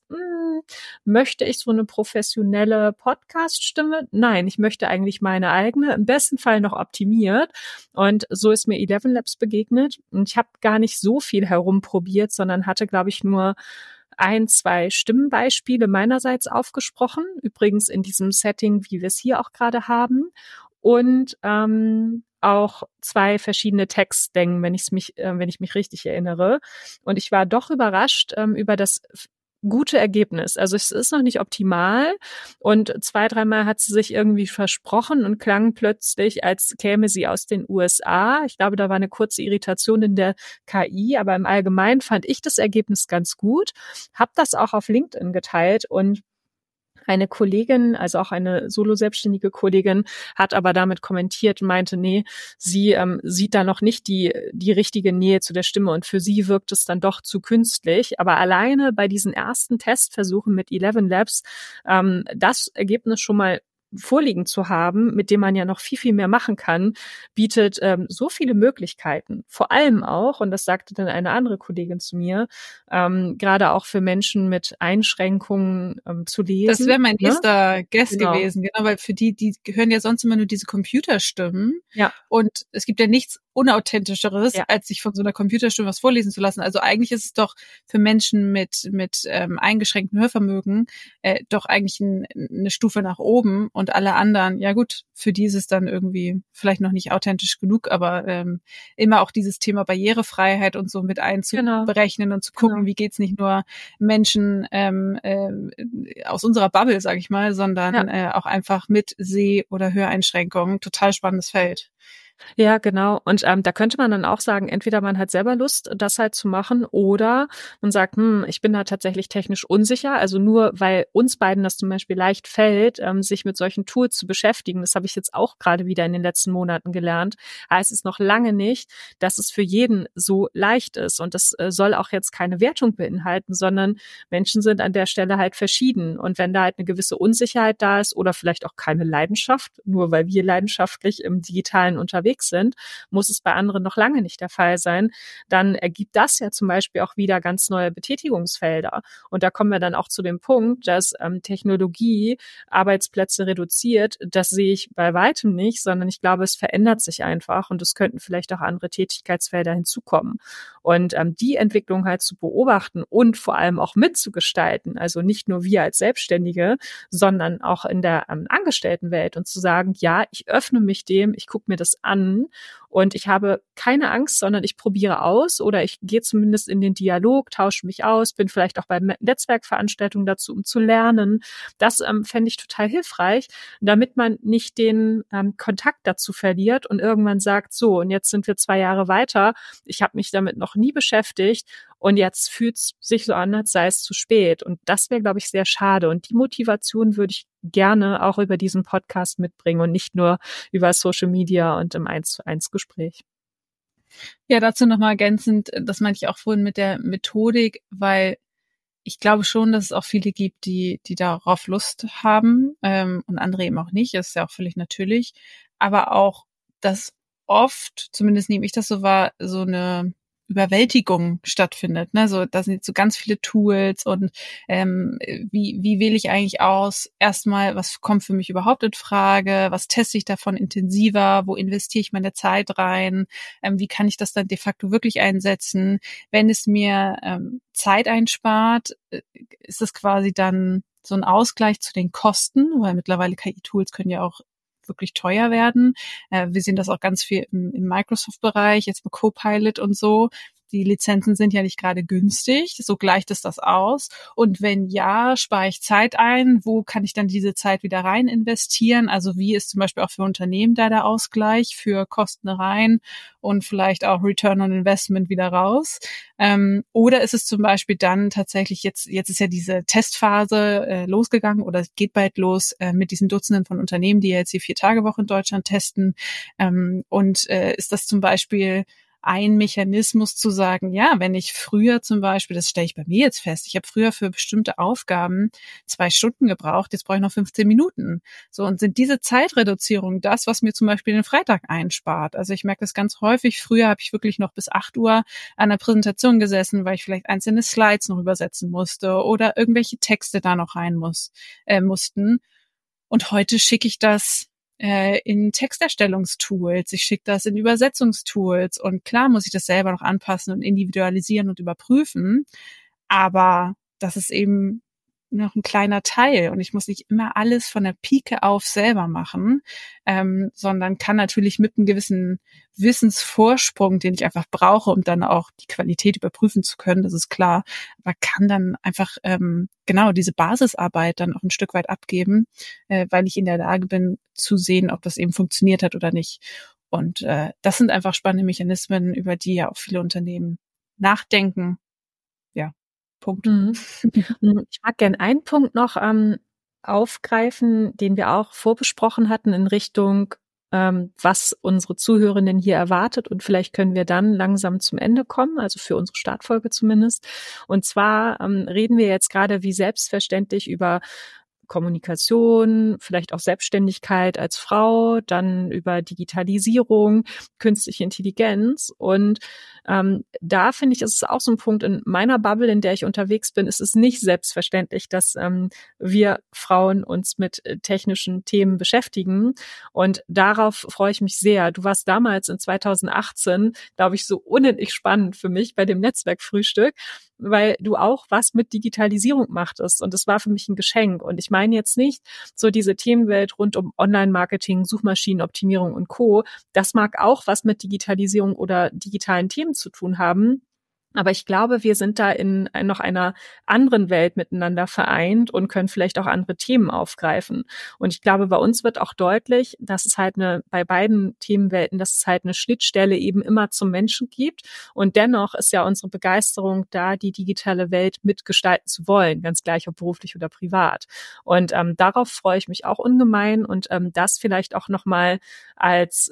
möchte ich so eine professionelle Podcast-Stimme? Nein, ich möchte eigentlich meine eigene, im besten Fall noch optimiert. Und so ist mir 11 Labs begegnet. Und ich habe gar nicht so viel herumprobiert, sondern hatte, glaube ich, nur 1, 2 Stimmenbeispiele meinerseits aufgesprochen, übrigens in diesem Setting, wie wir es hier auch gerade haben, und auch 2 verschiedene Textlängen, wenn ich mich richtig erinnere. Und ich war doch überrascht über das gute Ergebnis. Also es ist noch nicht optimal und 2, 3 Mal hat sie sich irgendwie versprochen und klang plötzlich, als käme sie aus den USA. Ich glaube, da war eine kurze Irritation in der KI, aber im Allgemeinen fand ich das Ergebnis ganz gut. Hab das auch auf LinkedIn geteilt und eine Kollegin, also auch eine solo-selbstständige Kollegin, hat aber damit kommentiert und meinte, nee, sie sieht da noch nicht die richtige Nähe zu der Stimme und für sie wirkt es dann doch zu künstlich. Aber alleine bei diesen ersten Testversuchen mit 11 Labs das Ergebnis schon mal vorliegen zu haben, mit dem man ja noch viel, viel mehr machen kann, bietet so viele Möglichkeiten. Vor allem auch, und das sagte dann eine andere Kollegin zu mir, gerade auch für Menschen mit Einschränkungen zu lesen. Das wäre mein nächster Guest gewesen, genau, weil für die hören ja sonst immer nur diese Computerstimmen. Ja. Und es gibt ja nichts Unauthentischeres, als sich von so einer Computerstimme was vorlesen zu lassen. Also eigentlich ist es doch für Menschen mit eingeschränktem Hörvermögen doch eigentlich eine Stufe nach oben und alle anderen, ja gut, für die ist es dann irgendwie vielleicht noch nicht authentisch genug, aber immer auch dieses Thema Barrierefreiheit und so mit einzuberechnen und zu gucken, wie geht's nicht nur Menschen aus unserer Bubble, sage ich mal, sondern auch einfach mit Seh- oder Höreinschränkungen. Total spannendes Feld. Ja, genau. Und da könnte man dann auch sagen, entweder man hat selber Lust, das halt zu machen, oder man sagt, ich bin da tatsächlich technisch unsicher. Also nur weil uns beiden das zum Beispiel leicht fällt, sich mit solchen Tools zu beschäftigen, das habe ich jetzt auch gerade wieder in den letzten Monaten gelernt, heißt es noch lange nicht, dass es für jeden so leicht ist. Und das soll auch jetzt keine Wertung beinhalten, sondern Menschen sind an der Stelle halt verschieden. Und wenn da halt eine gewisse Unsicherheit da ist oder vielleicht auch keine Leidenschaft, nur weil wir leidenschaftlich im Digitalen unterwegs sind, muss es bei anderen noch lange nicht der Fall sein, dann ergibt das ja zum Beispiel auch wieder ganz neue Betätigungsfelder. Und da kommen wir dann auch zu dem Punkt, dass Technologie Arbeitsplätze reduziert. Das sehe ich bei weitem nicht, sondern ich glaube, es verändert sich einfach und es könnten vielleicht auch andere Tätigkeitsfelder hinzukommen. Und die Entwicklung halt zu beobachten und vor allem auch mitzugestalten, also nicht nur wir als Selbstständige, sondern auch in der Angestelltenwelt und zu sagen, ja, ich öffne mich dem, ich gucke mir das an und ich habe keine Angst, sondern ich probiere aus oder ich gehe zumindest in den Dialog, tausche mich aus, bin vielleicht auch bei Netzwerkveranstaltungen dazu, um zu lernen. Das fände ich total hilfreich, damit man nicht den Kontakt dazu verliert und irgendwann sagt, so, und jetzt sind wir 2 Jahre weiter, ich habe mich damit noch nie beschäftigt und jetzt fühlt es sich so an, als sei es zu spät. Und das wäre, glaube ich, sehr schade. Und die Motivation würde ich gerne auch über diesen Podcast mitbringen und nicht nur über Social Media und im 1:1 Gespräch. Ja, dazu nochmal ergänzend, das meinte ich auch vorhin mit der Methodik, weil ich glaube schon, dass es auch viele gibt, die darauf Lust haben und andere eben auch nicht. Das ist ja auch völlig natürlich. Aber auch, dass oft, zumindest nehme ich das so wahr, so eine Überwältigung stattfindet. Ne? So, da sind so ganz viele Tools und wie wähle ich eigentlich aus? Erstmal, was kommt für mich überhaupt in Frage? Was teste ich davon intensiver? Wo investiere ich meine Zeit rein? Wie kann ich das dann de facto wirklich einsetzen? Wenn es mir Zeit einspart, ist das quasi dann so ein Ausgleich zu den Kosten, weil mittlerweile KI-Tools können ja auch wirklich teuer werden. Wir sehen das auch ganz viel im Microsoft-Bereich, jetzt mit Copilot und so. Die Lizenzen sind ja nicht gerade günstig, so gleicht es das aus. Und wenn ja, spare ich Zeit ein, wo kann ich dann diese Zeit wieder rein investieren? Also wie ist zum Beispiel auch für Unternehmen da der Ausgleich für Kosten rein und vielleicht auch Return on Investment wieder raus? Oder ist es zum Beispiel dann tatsächlich, jetzt ist ja diese Testphase losgegangen oder es geht bald los mit diesen Dutzenden von Unternehmen, die jetzt die 4-Tage-Woche in Deutschland testen. Ist das zum Beispiel ein Mechanismus zu sagen, ja, wenn ich früher zum Beispiel, das stelle ich bei mir jetzt fest, ich habe früher für bestimmte Aufgaben 2 Stunden gebraucht, jetzt brauche ich noch 15 Minuten. So, und sind diese Zeitreduzierungen das, was mir zum Beispiel den Freitag einspart? Also ich merke das ganz häufig. Früher habe ich wirklich noch bis 8 Uhr an der Präsentation gesessen, weil ich vielleicht einzelne Slides noch übersetzen musste oder irgendwelche Texte da noch rein mussten. Und heute schicke ich das in Texterstellungstools, ich schicke das in Übersetzungstools und klar muss ich das selber noch anpassen und individualisieren und überprüfen, aber das ist eben noch ein kleiner Teil und ich muss nicht immer alles von der Pike auf selber machen, sondern kann natürlich mit einem gewissen Wissensvorsprung, den ich einfach brauche, um dann auch die Qualität überprüfen zu können, das ist klar, aber kann dann einfach genau diese Basisarbeit dann auch ein Stück weit abgeben, weil ich in der Lage bin zu sehen, ob das eben funktioniert hat oder nicht. Und das sind einfach spannende Mechanismen, über die ja auch viele Unternehmen nachdenken. Ja. Punkt. Ich mag gern einen Punkt noch aufgreifen, den wir auch vorbesprochen hatten in Richtung, was unsere Zuhörenden hier erwartet. Und vielleicht können wir dann langsam zum Ende kommen, also für unsere Startfolge zumindest. Und zwar reden wir jetzt gerade wie selbstverständlich über Kommunikation, vielleicht auch Selbstständigkeit als Frau, dann über Digitalisierung, künstliche Intelligenz. Und da finde ich, ist es auch so ein Punkt in meiner Bubble, in der ich unterwegs bin, ist es nicht selbstverständlich, dass wir Frauen uns mit technischen Themen beschäftigen. Und darauf freue ich mich sehr. Du warst damals in 2018, glaube ich, so unendlich spannend für mich bei dem Netzwerkfrühstück, weil du auch was mit Digitalisierung machtest. Und das war für mich ein Geschenk. Und ich meine jetzt nicht so diese Themenwelt rund um Online-Marketing, Suchmaschinenoptimierung und Co. Das mag auch was mit Digitalisierung oder digitalen Themen zu tun haben. Aber ich glaube, wir sind da in noch einer anderen Welt miteinander vereint und können vielleicht auch andere Themen aufgreifen. Und ich glaube, bei uns wird auch deutlich, dass es halt bei beiden Themenwelten, dass es halt eine Schnittstelle eben immer zum Menschen gibt. Und dennoch ist ja unsere Begeisterung da, die digitale Welt mitgestalten zu wollen, ganz gleich ob beruflich oder privat. Und darauf freue ich mich auch ungemein und das vielleicht auch nochmal als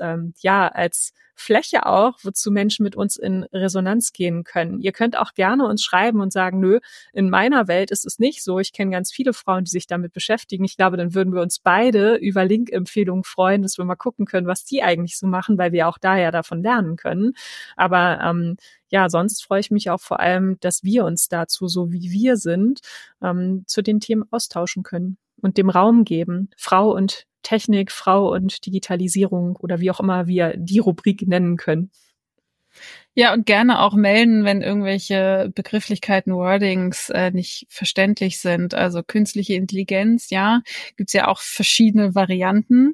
Fläche auch, wozu Menschen mit uns in Resonanz gehen können. Ihr könnt auch gerne uns schreiben und sagen, nö, in meiner Welt ist es nicht so. Ich kenne ganz viele Frauen, die sich damit beschäftigen. Ich glaube, dann würden wir uns beide über Link-Empfehlungen freuen, dass wir mal gucken können, was die eigentlich so machen, weil wir auch daher davon lernen können. Aber sonst freue ich mich auch vor allem, dass wir uns dazu, so wie wir sind, zu den Themen austauschen können und dem Raum geben. Frau und Technik, Frau und Digitalisierung oder wie auch immer wir die Rubrik nennen können. Ja, und gerne auch melden, wenn irgendwelche Begrifflichkeiten, Wordings nicht verständlich sind. Also künstliche Intelligenz, ja, gibt's ja auch verschiedene Varianten.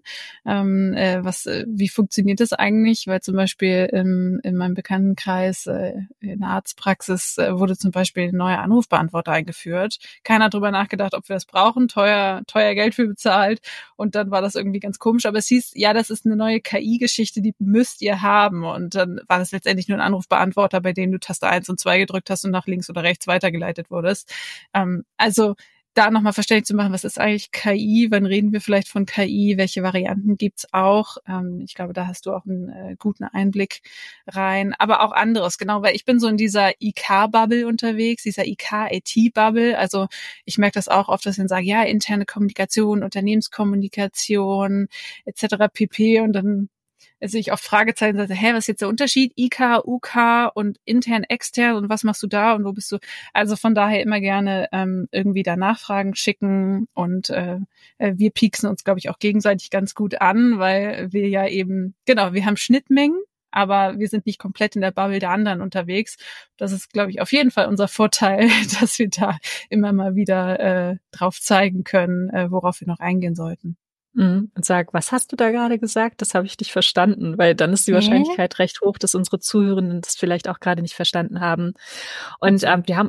Wie funktioniert das eigentlich? Weil zum Beispiel in meinem Bekanntenkreis in der Arztpraxis wurde zum Beispiel ein neuer Anrufbeantworter eingeführt. Keiner hat drüber nachgedacht, ob wir das brauchen, teuer Geld für bezahlt. Und dann war das irgendwie ganz komisch. Aber es hieß, ja, das ist eine neue KI-Geschichte, die müsst ihr haben. Und dann war das letztendlich nur ein Anrufbeantworter, bei dem du Taste 1 und 2 gedrückt hast und nach links oder rechts weitergeleitet wurdest. Also da nochmal verständlich zu machen, was ist eigentlich KI, wann reden wir vielleicht von KI, welche Varianten gibt's auch. Ich glaube, da hast du auch einen guten Einblick rein, aber auch anderes, genau, weil ich bin so in dieser IK-Bubble unterwegs, dieser IK-IT-Bubble, also ich merke das auch oft, dass ich dann sage, ja, interne Kommunikation, Unternehmenskommunikation etc. pp. Und dann sehe ich auch Fragezeichen, was ist jetzt der Unterschied? IK, UK und intern, extern und was machst du da und wo bist du? Also von daher immer gerne irgendwie da Nachfragen schicken und wir pieksen uns, glaube ich, auch gegenseitig ganz gut an, weil wir ja eben, genau, wir haben Schnittmengen, aber wir sind nicht komplett in der Bubble der anderen unterwegs. Das ist, glaube ich, auf jeden Fall unser Vorteil, dass wir da immer mal wieder drauf zeigen können, worauf wir noch eingehen sollten. Und sag, was hast du da gerade gesagt? Das habe ich nicht verstanden, weil dann ist die Wahrscheinlichkeit recht hoch, dass unsere Zuhörenden das vielleicht auch gerade nicht verstanden haben. Und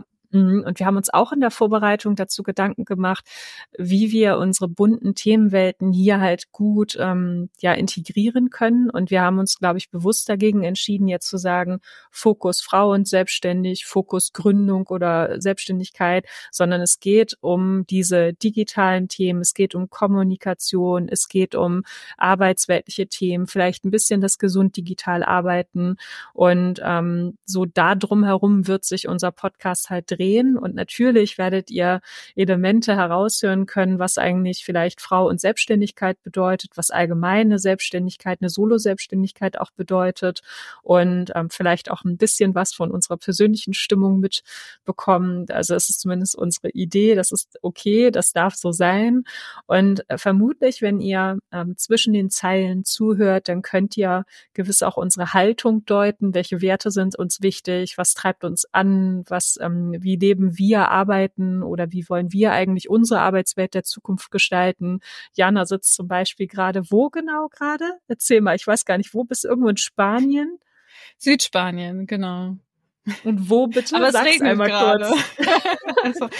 wir haben uns auch in der Vorbereitung dazu Gedanken gemacht, wie wir unsere bunten Themenwelten hier halt gut integrieren können. Und wir haben uns, glaube ich, bewusst dagegen entschieden, jetzt zu sagen, Fokus Frau und selbstständig, Fokus Gründung oder Selbstständigkeit, sondern es geht um diese digitalen Themen, es geht um Kommunikation, es geht um arbeitsweltliche Themen, vielleicht ein bisschen das gesund digital arbeiten. Und so da drumherum wird sich unser Podcast halt drehen. Und natürlich werdet ihr Elemente heraushören können, was eigentlich vielleicht Frau und Selbstständigkeit bedeutet, was allgemeine Selbstständigkeit, eine Solo-Selbstständigkeit auch bedeutet und vielleicht auch ein bisschen was von unserer persönlichen Stimmung mitbekommen. Also es ist zumindest unsere Idee, das ist okay, das darf so sein. Und vermutlich, wenn ihr zwischen den Zeilen zuhört, dann könnt ihr gewiss auch unsere Haltung deuten, welche Werte sind uns wichtig, was treibt uns an, wie leben wir, arbeiten oder wie wollen wir eigentlich unsere Arbeitswelt der Zukunft gestalten. Jana sitzt zum Beispiel gerade, wo genau gerade? Erzähl mal, ich weiß gar nicht, wo bist du? Irgendwo in Spanien? Südspanien, genau. Und wo bitte? Aber es regnet einmal gerade. Kurz. Also,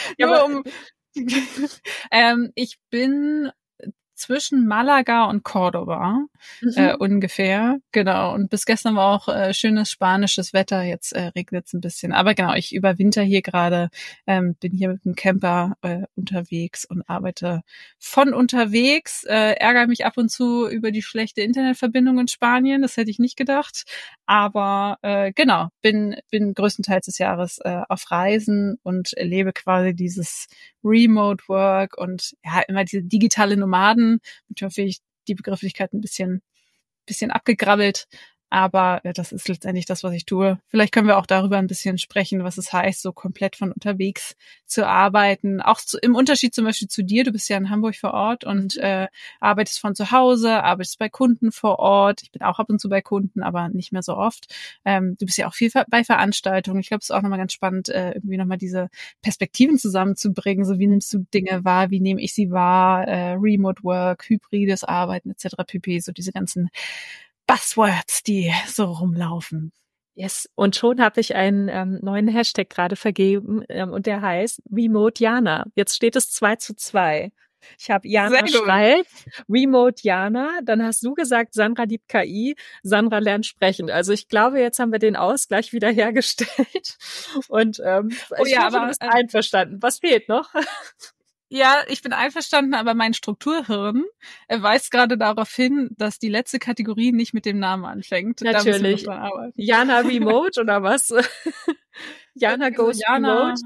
ich bin zwischen Malaga und Cordoba ungefähr, genau. Und bis gestern war auch schönes spanisches Wetter, jetzt regnet es ein bisschen. Aber genau, ich überwinter hier gerade, bin hier mit dem Camper unterwegs und arbeite von unterwegs, ärgere mich ab und zu über die schlechte Internetverbindung in Spanien, das hätte ich nicht gedacht. Aber genau, bin größtenteils des Jahres auf Reisen und erlebe quasi dieses Remote Work und ja, immer diese digitale Nomaden. Natürlich die Begrifflichkeit ein bisschen abgegrabbelt, aber das ist letztendlich das, was ich tue. Vielleicht können wir auch darüber ein bisschen sprechen, was es heißt, so komplett von unterwegs zu arbeiten. Auch im Unterschied zum Beispiel zu dir, du bist ja in Hamburg vor Ort und arbeitest von zu Hause, arbeitest bei Kunden vor Ort. Ich bin auch ab und zu bei Kunden, aber nicht mehr so oft. Du bist ja auch viel bei Veranstaltungen. Ich glaube, es ist auch nochmal ganz spannend, irgendwie nochmal diese Perspektiven zusammenzubringen. So, wie nimmst du Dinge wahr? Wie nehme ich sie wahr? Remote Work, hybrides Arbeiten etc. pp. So diese ganzen Buzzwords, die so rumlaufen. Yes. Und schon habe ich einen neuen Hashtag gerade vergeben und der heißt Remote Jana. Jetzt steht es 2:2. Ich habe Jana schreibt, Remote Jana, dann hast du gesagt, Sandra liebt KI, Sandra lernt sprechen. Also ich glaube, jetzt haben wir den Ausgleich wieder hergestellt. Und ich hoffe, du bist einverstanden. Was fehlt noch? Ja, ich bin einverstanden, aber mein Strukturhirn weist gerade darauf hin, dass die letzte Kategorie nicht mit dem Namen anfängt. Natürlich. Da müssen wir dran arbeiten. Jana Remote oder was? Jana goes Remote?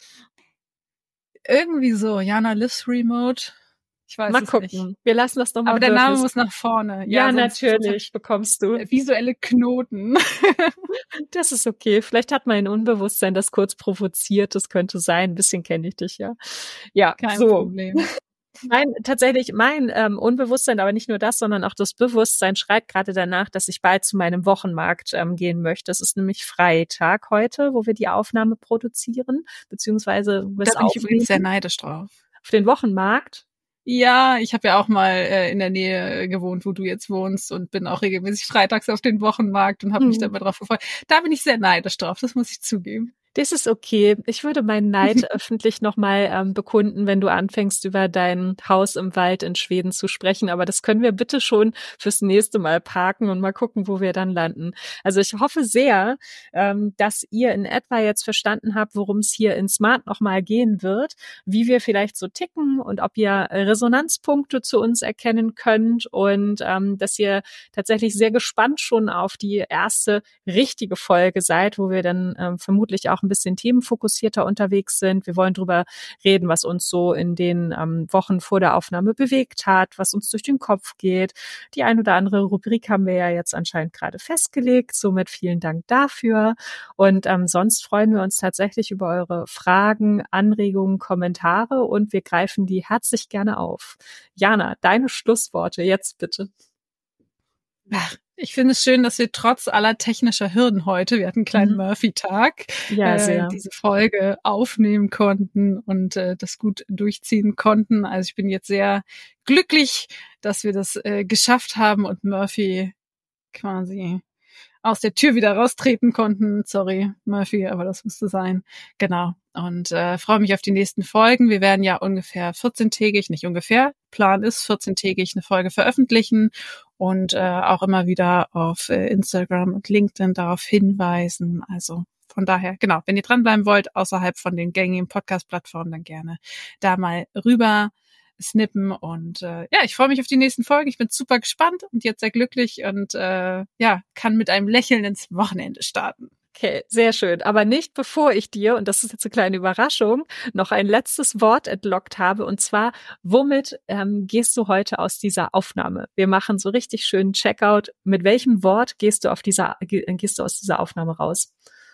Irgendwie so. Jana lives Remote. Ich weiß mal es gucken. nicht. Wir lassen das doch mal. Aber der Name muss nach vorne. Ja, natürlich bekommst du. Visuelle Knoten. Das ist okay. Vielleicht hat mein Unbewusstsein das kurz provoziert. Das könnte sein. Ein bisschen kenne ich dich ja. Ja, kein Problem. Tatsächlich mein Unbewusstsein, aber nicht nur das, sondern auch das Bewusstsein schreit gerade danach, dass ich bald zu meinem Wochenmarkt gehen möchte. Es ist nämlich Freitag heute, wo wir die Aufnahme produzieren, beziehungsweise da bin ich übrigens sehr neidisch drauf. Auf den Wochenmarkt? Ja, ich habe ja auch mal in der Nähe gewohnt, wo du jetzt wohnst und bin auch regelmäßig freitags auf den Wochenmarkt und habe mich da mal drauf gefreut. Da bin ich sehr neidisch drauf, das muss ich zugeben. Das ist okay. Ich würde meinen Neid öffentlich nochmal bekunden, wenn du anfängst, über dein Haus im Wald in Schweden zu sprechen. Aber das können wir bitte schon fürs nächste Mal parken und mal gucken, wo wir dann landen. Also ich hoffe sehr, dass ihr in etwa jetzt verstanden habt, worum es hier in Smart nochmal gehen wird, wie wir vielleicht so ticken und ob ihr Resonanzpunkte zu uns erkennen könnt und dass ihr tatsächlich sehr gespannt schon auf die erste richtige Folge seid, wo wir dann vermutlich auch ein bisschen themenfokussierter unterwegs sind. Wir wollen drüber reden, was uns so in den Wochen vor der Aufnahme bewegt hat, was uns durch den Kopf geht. Die ein oder andere Rubrik haben wir ja jetzt anscheinend gerade festgelegt. Somit vielen Dank dafür. Und sonst freuen wir uns tatsächlich über eure Fragen, Anregungen, Kommentare und wir greifen die herzlich gerne auf. Jana, deine Schlussworte jetzt bitte. Ich finde es schön, dass wir trotz aller technischer Hürden heute, wir hatten einen kleinen Murphy-Tag, diese Folge aufnehmen konnten und das gut durchziehen konnten. Also ich bin jetzt sehr glücklich, dass wir das geschafft haben und Murphy quasi aus der Tür wieder raustreten konnten. Sorry, Murphy, aber das musste sein. Genau. Und freue mich auf die nächsten Folgen. Wir werden ja ungefähr 14-tägig, nicht ungefähr, Plan ist 14-tägig eine Folge veröffentlichen und auch immer wieder auf Instagram und LinkedIn darauf hinweisen. Also von daher, genau, wenn ihr dranbleiben wollt, außerhalb von den gängigen Podcast-Plattformen, dann gerne da mal rüber snippen und ich freue mich auf die nächsten Folgen. Ich bin super gespannt und jetzt sehr glücklich und kann mit einem Lächeln ins Wochenende starten. Okay, sehr schön. Aber nicht bevor ich dir, und das ist jetzt eine kleine Überraschung, noch ein letztes Wort entlockt habe. Und zwar, womit gehst du heute aus dieser Aufnahme? Wir machen so richtig schönen Checkout. Mit welchem Wort gehst du aus dieser Aufnahme raus?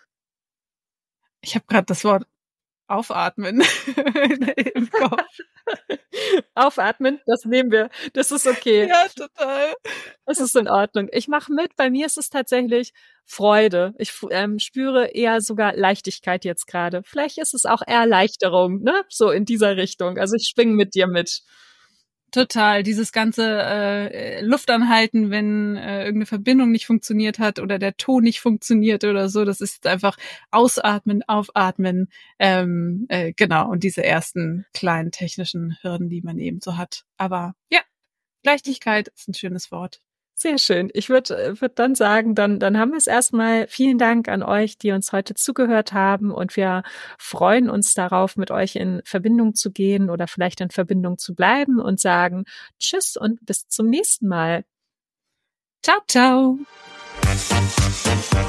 Ich habe gerade das Wort aufatmen im Kopf. Aufatmen, das nehmen wir. Das ist okay. Ja, total. Das ist in Ordnung. Ich mache mit. Bei mir ist es tatsächlich Freude. Ich spüre eher sogar Leichtigkeit jetzt gerade. Vielleicht ist es auch Erleichterung, ne? So in dieser Richtung. Also ich schwinge mit dir mit. Total, dieses ganze Luft anhalten, wenn irgendeine Verbindung nicht funktioniert hat oder der Ton nicht funktioniert oder so, das ist jetzt einfach ausatmen, aufatmen, genau, und diese ersten kleinen technischen Hürden, die man eben so hat. Aber ja, Leichtigkeit ist ein schönes Wort. Sehr schön. Ich würde dann sagen, dann haben wir es erstmal. Vielen Dank an euch, die uns heute zugehört haben und wir freuen uns darauf, mit euch in Verbindung zu gehen oder vielleicht in Verbindung zu bleiben und sagen Tschüss und bis zum nächsten Mal. Ciao, ciao.